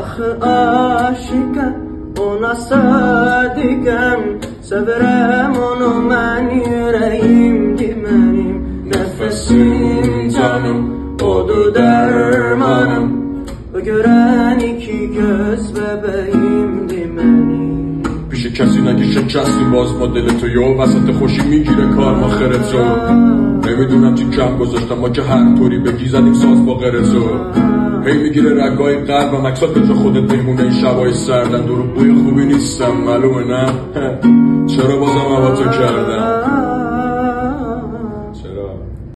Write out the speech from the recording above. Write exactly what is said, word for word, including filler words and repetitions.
آخه عاشقم ona sadıkım severem onu ben yüreğim dimenim nefesim canım odu dermanım o gören iki göz bebeğim dimenim پیش کسی نگی شکستی باز ما دل تو یا وسط خوشی میگیره کار ما خرتو نمیدونم چی کم گذاشتم ما که هر طوری بگی زدیم ساز با غرزو هی میگیره رگای قلبم عکسات به تو خودت میمونه این شبای سردن دورو بوی خوبی نیستم معلومه نه چرا بازم هوا تو کردم